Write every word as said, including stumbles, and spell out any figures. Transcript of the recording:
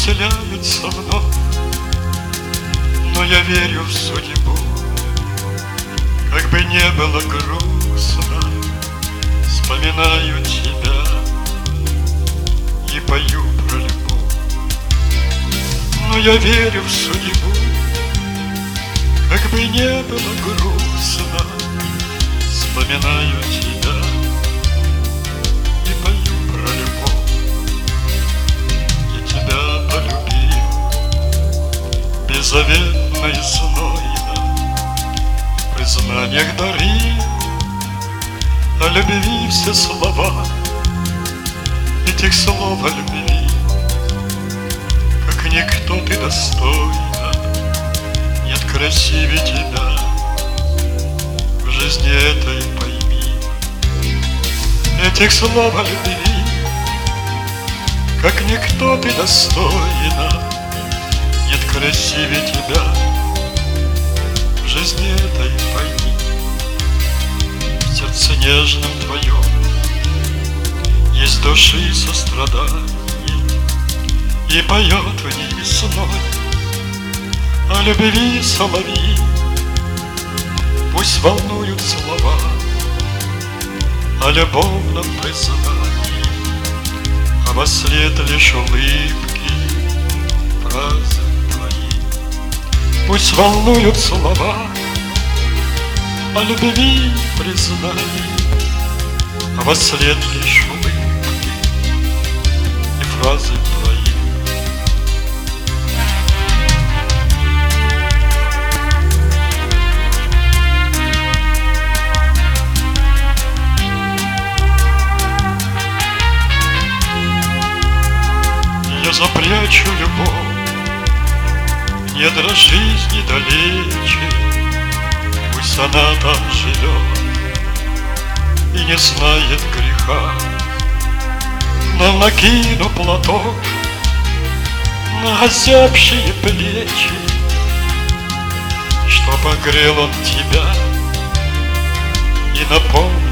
вселяются вновь, но я верю в судьбу. Как бы не было грустно, вспоминаю тебя и пою про любовь. Но я верю в судьбу. Как бы не было грустно, вспоминаю тебя и пою про любовь. Я тебя полюбил беззаветно и знойно, в признаниях дарил о любви все слова. Этих слов о любви, как никто ты достойна, нет красивее тебя в жизни этой, пойми. Этих слов о любви, как никто ты достойна, нет красивее тебя в жизни этой, пойми. В сердце нежном твоем есть души сострадание, и поет в ней весной о любви соловьи. Пусть волнуют слова о любовном признании, а во след лишь улыбки фразы твои. Пусть волнуют слова о любви признании, а во след лишь улыбки и фразы твои. Я запрячу любовь недра жизни далече, пусть она там живет и не знает греха. Но накину платок на озябшие плечи, что погрел он тебя и напомнил